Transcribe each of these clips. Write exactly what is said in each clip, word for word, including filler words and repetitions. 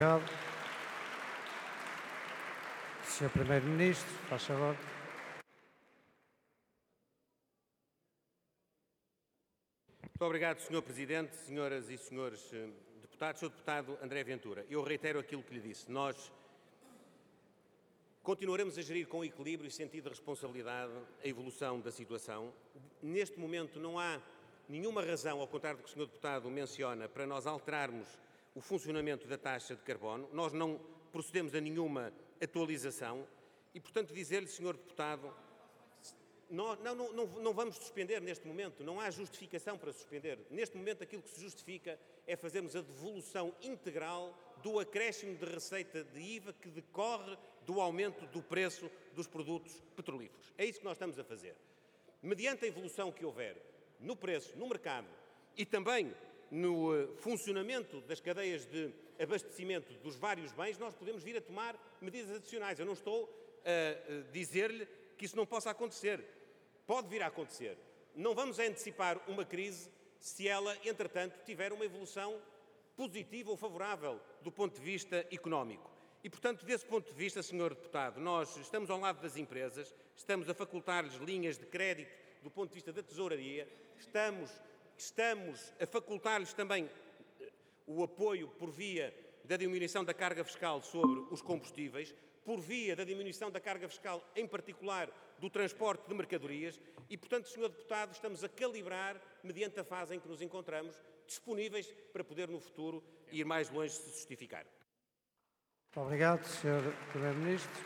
Obrigado. senhor Primeiro-Ministro, faz favor. Muito obrigado, senhor Presidente, senhoras e senhores deputados. senhor Deputado André Ventura, eu reitero aquilo que lhe disse. Nós continuaremos a gerir com equilíbrio e sentido de responsabilidade a evolução da situação. Neste momento não há nenhuma razão, ao contrário do que o senhor Deputado menciona, para nós alterarmos o funcionamento da taxa de carbono. Nós não procedemos a nenhuma atualização e, portanto, dizer-lhe, senhor Deputado, nós não, não, não, não vamos suspender neste momento, não há justificação para suspender. Neste momento aquilo que se justifica é fazermos a devolução integral do acréscimo de receita de I V A que decorre do aumento do preço dos produtos petrolíferos. É isso que nós estamos a fazer. Mediante a evolução que houver no preço, no mercado e também no funcionamento das cadeias de abastecimento dos vários bens, nós podemos vir a tomar medidas adicionais. Eu não estou a dizer-lhe que isso não possa acontecer. Pode vir a acontecer. Não vamos antecipar uma crise se ela, entretanto, tiver uma evolução positiva ou favorável do ponto de vista económico. E, portanto, desse ponto de vista, senhor Deputado, nós estamos ao lado das empresas, estamos a facultar-lhes linhas de crédito do ponto de vista da tesouraria, estamos, estamos a facultar-lhes também o apoio por via da diminuição da carga fiscal sobre os combustíveis, por via da diminuição da carga fiscal, em particular do transporte de mercadorias e, portanto, senhor Deputado, estamos a calibrar, mediante a fase em que nos encontramos, disponíveis para poder, no futuro, ir mais longe se justificar. Muito obrigado, senhor Primeiro-Ministro.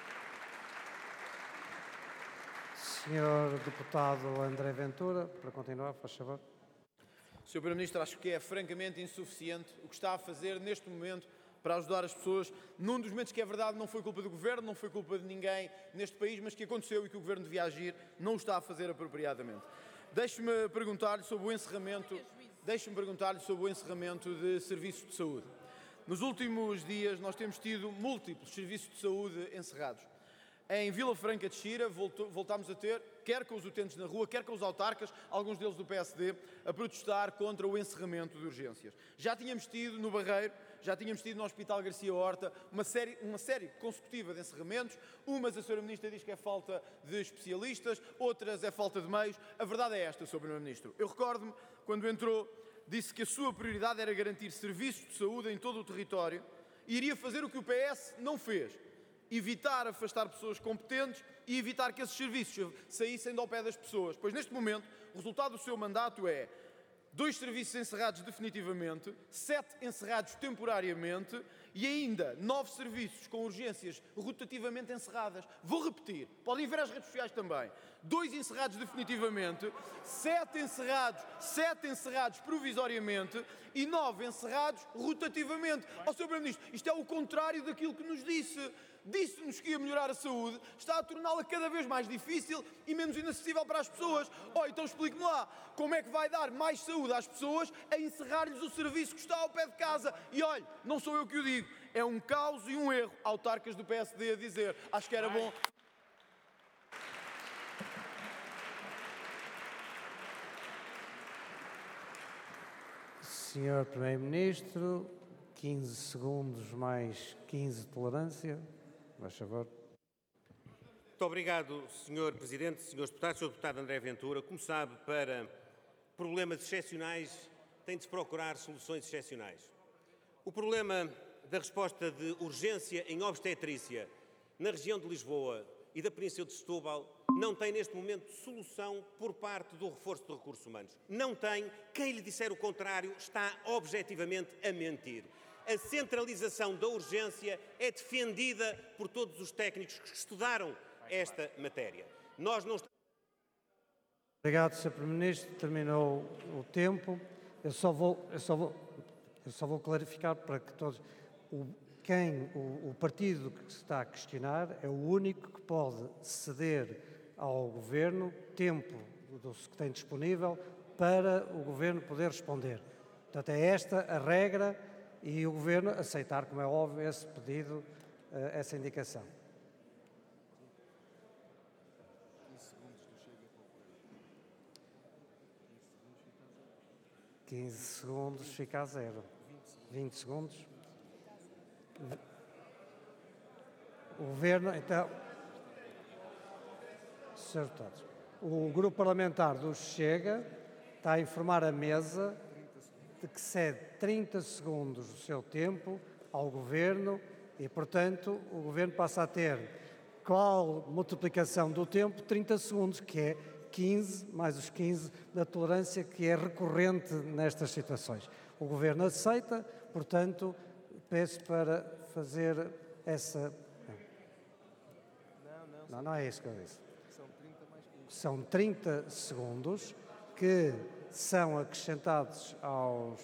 senhor Deputado André Ventura, para continuar, faz favor. senhor Primeiro-Ministro, acho que é francamente insuficiente o que está a fazer neste momento para ajudar as pessoas, num dos momentos que é verdade não foi culpa do Governo, não foi culpa de ninguém neste país, mas que aconteceu e que o Governo devia agir, não o está a fazer apropriadamente. Deixe-me perguntar-lhe sobre o encerramento, deixe-me perguntar-lhe sobre o encerramento de serviços de saúde. Nos últimos dias nós temos tido múltiplos serviços de saúde encerrados. Em Vila Franca de Xira voltámos a ter, quer com os utentes na rua, quer com os autarcas, alguns deles do P S D, a protestar contra o encerramento de urgências. Já tínhamos tido no Barreiro, já tínhamos tido no Hospital Garcia Horta uma série, uma série consecutiva de encerramentos. Umas a senhora Ministra diz que é falta de especialistas, outras é falta de meios. A verdade é esta, senhor Primeiro-Ministro. Eu recordo-me, quando entrou, disse que a sua prioridade era garantir serviços de saúde em todo o território e iria fazer o que o P S não fez. Evitar afastar pessoas competentes e evitar que esses serviços saíssem do pé das pessoas. Pois neste momento, o resultado do seu mandato é dois serviços encerrados definitivamente, sete encerrados temporariamente e ainda nove serviços com urgências rotativamente encerradas. Vou repetir, podem ver as redes sociais também. Dois encerrados definitivamente, sete encerrados, sete encerrados provisoriamente e nove encerrados rotativamente. Ó senhor Primeiro-Ministro, isto é o contrário daquilo que nos disse. Disse-nos que ia melhorar a saúde, está a torná-la cada vez mais difícil e menos inacessível para as pessoas. Oh, então explique-me lá, como é que vai dar mais saúde às pessoas a encerrar-lhes o serviço que está ao pé de casa? E olhe, não sou eu que o digo, é um caos e um erro, autarcas do P S D a dizer. Acho que era bom... senhor Primeiro-Ministro, quinze segundos mais quinze de tolerância. Faz favor. Muito obrigado, senhor Presidente, senhores Deputados. senhor Deputado André Ventura, como sabe, para problemas excepcionais tem de se procurar soluções excepcionais. O problema da resposta de urgência em obstetrícia na região de Lisboa e da Península de Setúbal não tem neste momento solução por parte do reforço de recursos humanos. Não tem. Quem lhe disser o contrário está objetivamente a mentir. A centralização da urgência é defendida por todos os técnicos que estudaram esta matéria. Nós não... Obrigado, senhor Primeiro-Ministro. Terminou o tempo. Eu só vou, eu só vou, eu só vou clarificar para que todos... O, quem, o, o partido que se está a questionar é o único que pode ceder ao Governo tempo do que tem disponível para o Governo poder responder. Portanto, é esta a regra e o Governo aceitar, como é óbvio, esse pedido, essa indicação. quinze segundos fica a zero. vinte segundos. O Governo, então, senhor Deputado, o Grupo Parlamentar do Chega está a informar a mesa de que cede trinta segundos do seu tempo ao Governo e, portanto, o Governo passa a ter, qual multiplicação do tempo? trinta segundos, que é quinze, mais os quinze da tolerância que é recorrente nestas situações. O Governo aceita, portanto, peço para fazer essa... Não, não é isso que eu disse. São trinta segundos que são acrescentados aos...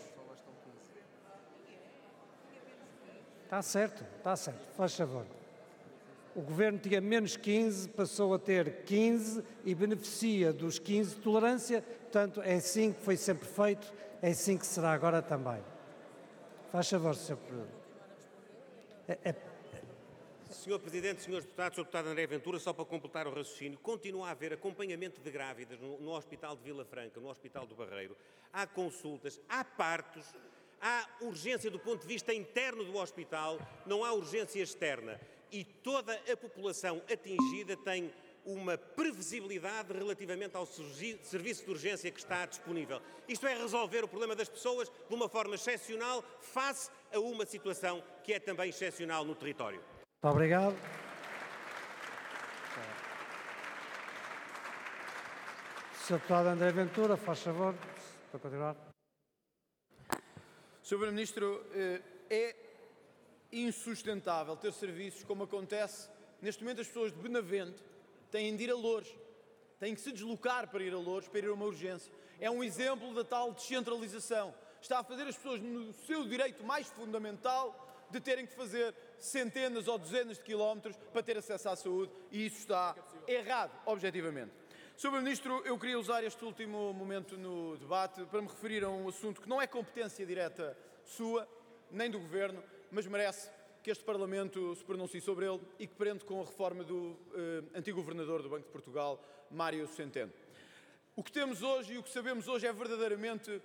Está certo, está certo, faz favor. O Governo tinha menos quinze, passou a ter quinze e beneficia dos quinze de tolerância, portanto é assim que foi sempre feito, é assim que será agora também. Faz favor, senhor Presidente. É, é... senhor Presidente, senhores Deputados, senhor Deputado André Ventura, só para completar o raciocínio, continua a haver acompanhamento de grávidas no, no Hospital de Vila Franca, no Hospital do Barreiro, há consultas, há partos, há urgência do ponto de vista interno do hospital, não há urgência externa. E toda a população atingida tem uma previsibilidade relativamente ao serviço de urgência que está disponível. Isto é resolver o problema das pessoas de uma forma excepcional face a uma situação que é também excepcional no território. Muito obrigado. senhor Deputado André Ventura, faz favor, para continuar. senhor Primeiro-Ministro, é insustentável ter serviços como acontece. Neste momento as pessoas de Benavente têm de ir a Loures, têm que se deslocar para ir a Loures, para ir a uma urgência. É um exemplo da tal descentralização. Está a fazer as pessoas no seu direito mais fundamental de terem que fazer centenas ou dezenas de quilómetros para ter acesso à saúde, e isso está errado, objetivamente. senhor Primeiro-Ministro, eu queria usar este último momento no debate para me referir a um assunto que não é competência direta sua, nem do Governo, mas merece que este Parlamento se pronuncie sobre ele e que prende com a reforma do eh, antigo Governador do Banco de Portugal, Mário Centeno. O que temos hoje e o que sabemos hoje é verdadeiramente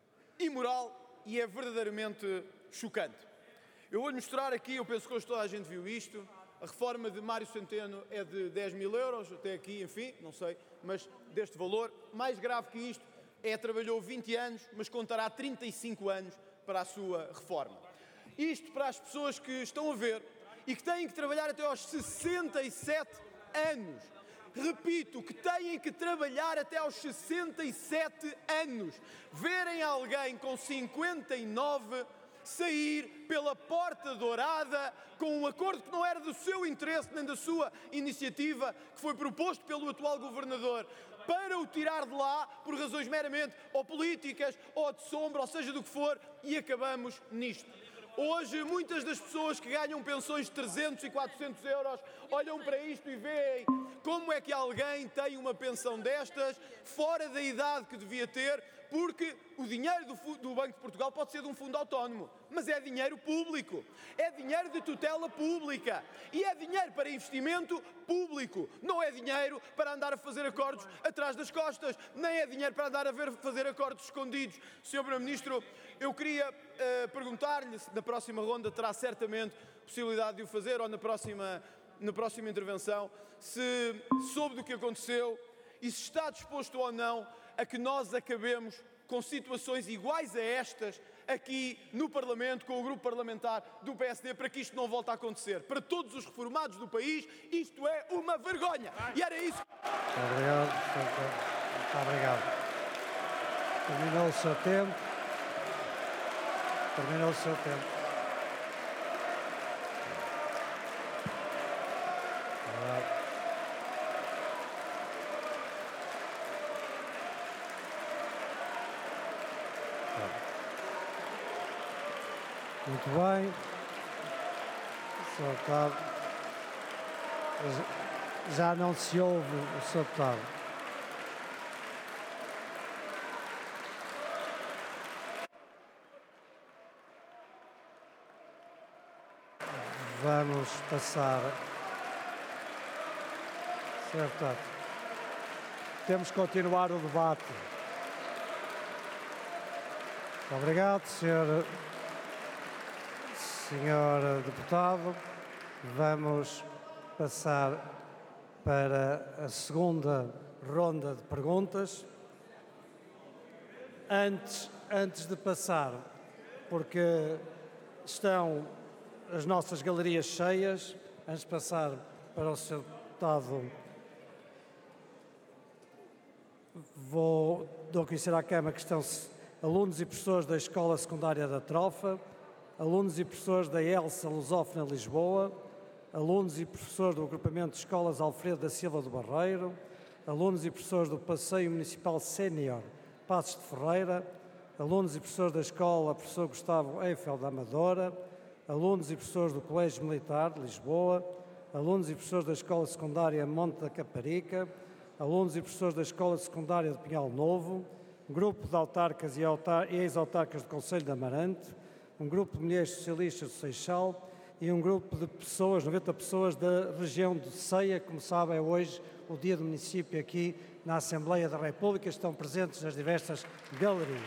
imoral e é verdadeiramente chocante. Eu vou-lhe mostrar aqui, eu penso que hoje toda a gente viu isto, a reforma de Mário Centeno é de dez mil euros, até aqui, enfim, não sei, mas deste valor. Mais grave que isto é, trabalhou vinte anos, mas contará trinta e cinco anos para a sua reforma. Isto para as pessoas que estão a ver e que têm que trabalhar até aos sessenta e sete anos. Repito, que têm que trabalhar até aos sessenta e sete anos. Verem alguém com cinquenta e nove sair pela porta dourada com um acordo que não era do seu interesse nem da sua iniciativa, que foi proposto pelo atual governador, para o tirar de lá por razões meramente ou políticas ou de sombra, ou seja do que for, e acabamos nisto. Hoje, muitas das pessoas que ganham pensões de trezentos e quatrocentos euros olham para isto e veem como é que alguém tem uma pensão destas fora da idade que devia ter, porque o dinheiro do, do Banco de Portugal pode ser de um fundo autónomo, mas é dinheiro público, é dinheiro de tutela pública e é dinheiro para investimento público, não é dinheiro para andar a fazer acordos atrás das costas, nem é dinheiro para andar a ver, fazer acordos escondidos. senhor Primeiro-Ministro, eu queria uh, perguntar-lhe se na próxima ronda terá certamente possibilidade de o fazer, ou na próxima, na próxima intervenção, se soube do que aconteceu e se está disposto ou não a que nós acabemos com situações iguais a estas aqui no Parlamento, com o grupo parlamentar do P S D, para que isto não volte a acontecer. Para todos os reformados do país, isto é uma vergonha. E era isso. Muito obrigado. Muito obrigado. Terminou o seu tempo. Terminou o seu tempo. Muito bem. senhor Deputado. Já não se ouve o senhor Deputado. Vamos passar. senhor Deputado. Temos que continuar o debate. Muito obrigado, senhor senhor Deputado. Vamos passar para a segunda ronda de perguntas. Antes, antes de passar, porque estão as nossas galerias cheias, antes de passar para o senhor Deputado, vou dou a conhecer à Câmara que estão alunos e professores da Escola Secundária da Trofa, alunos e professores da Elsa Lusófona Lisboa, alunos e professores do agrupamento de escolas Alfredo da Silva do Barreiro, alunos e professores do Passeio Municipal Sénior Passos de Ferreira, alunos e professores da Escola Professor Gustavo Eiffel da Amadora, alunos e professores do Colégio Militar de Lisboa, alunos e professores da Escola Secundária Monte da Caparica, alunos e professores da Escola Secundária de Pinhal Novo, um grupo de autarcas e ex-autarcas do Conselho de Amarante, um grupo de mulheres socialistas do Seixal e um grupo de pessoas, noventa pessoas da região de Ceia. Como sabem, é hoje o dia do município aqui na Assembleia da República, estão presentes nas diversas galerias.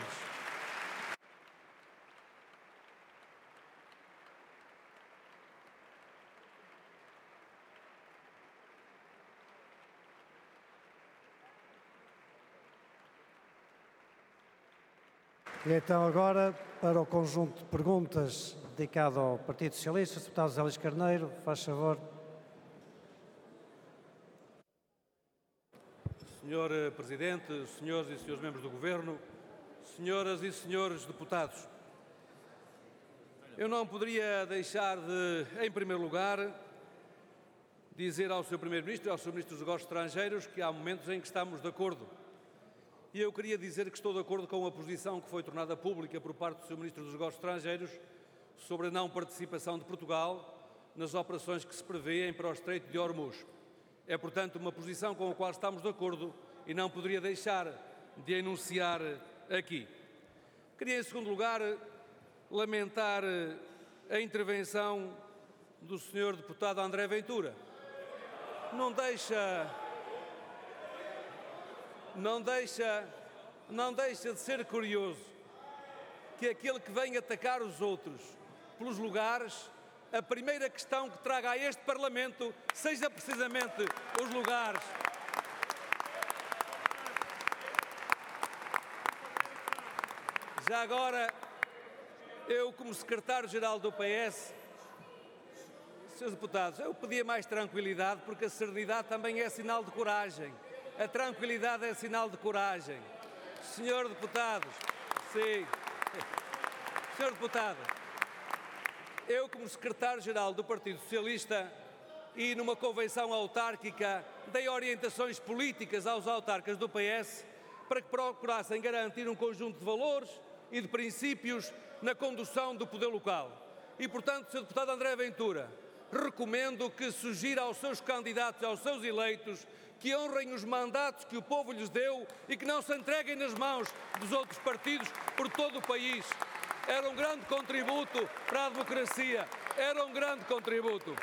E então agora, para o conjunto de perguntas dedicado ao Partido Socialista, o deputado José Luís Carneiro, faz favor. senhor Presidente, senhores e senhores membros do Governo, senhoras e senhores deputados, eu não poderia deixar de, em primeiro lugar, dizer ao senhor Primeiro-Ministro e ao senhor Ministro dos Negócios Estrangeiros que há momentos em que estamos de acordo. E eu queria dizer que estou de acordo com a posição que foi tornada pública por parte do senhor Ministro dos Negócios Estrangeiros sobre a não participação de Portugal nas operações que se prevêem para o Estreito de Hormuz. É, portanto, uma posição com a qual estamos de acordo e não poderia deixar de enunciar aqui. Queria, em segundo lugar, lamentar a intervenção do senhor Deputado André Ventura. Não deixa... Não deixa, não deixa de ser curioso que aquele que vem atacar os outros pelos lugares, a primeira questão que traga a este Parlamento seja precisamente os lugares. Já agora, eu como secretário-geral do P S, senhores deputados, eu pedia mais tranquilidade, porque a serenidade também é sinal de coragem. A tranquilidade é sinal de coragem. Senhor deputado, sim. Senhor deputado, eu como secretário-geral do Partido Socialista e numa convenção autárquica dei orientações políticas aos autarcas do P S para que procurassem garantir um conjunto de valores e de princípios na condução do poder local. E, portanto, senhor deputado André Ventura, recomendo que sugira aos seus candidatos e aos seus eleitos que honrem os mandatos que o povo lhes deu e que não se entreguem nas mãos dos outros partidos por todo o país. Era um grande contributo para a democracia. Era um grande contributo.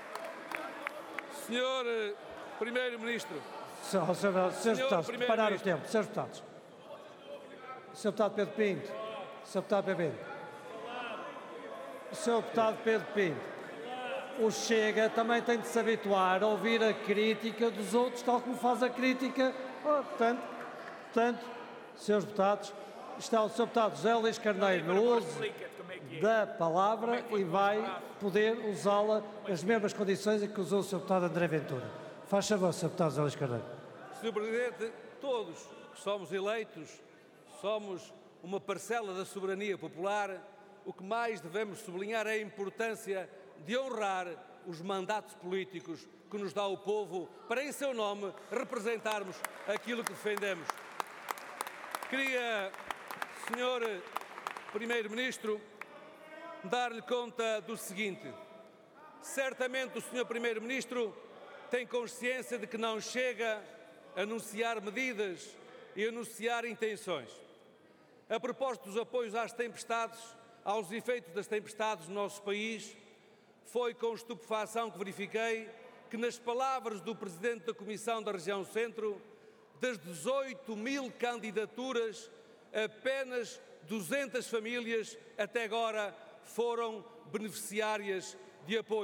senhor Primeiro-Ministro. Senhor, senhor, senhor Deputados, parar o tempo. senhores Deputados. senhor Deputado Pedro Pinto. senhor Deputado Pedro Pinto. senhor Deputado Pedro Pinto. O Chega também tem de se habituar a ouvir a crítica dos outros, tal como faz a crítica. Oh, portanto, portanto, senhores deputados, está o senhor deputado José Luís Carneiro no uso da palavra e vai poder usá-la nas mesmas condições em que usou o senhor deputado André Ventura. Faz favor, senhor deputado José Luís Carneiro. senhor Presidente, todos que somos eleitos somos uma parcela da soberania popular. O que mais devemos sublinhar é a importância de honrar os mandatos políticos que nos dá o povo para, em seu nome, representarmos aquilo que defendemos. Queria, senhor Primeiro-Ministro, dar-lhe conta do seguinte. Certamente o senhor Primeiro-Ministro tem consciência de que não chega a anunciar medidas e anunciar intenções. A propósito dos apoios às tempestades, aos efeitos das tempestades no nosso país, foi com estupefação que verifiquei que, nas palavras do Presidente da Comissão da Região Centro, das dezoito mil candidaturas, apenas duzentas famílias até agora foram beneficiárias de apoio.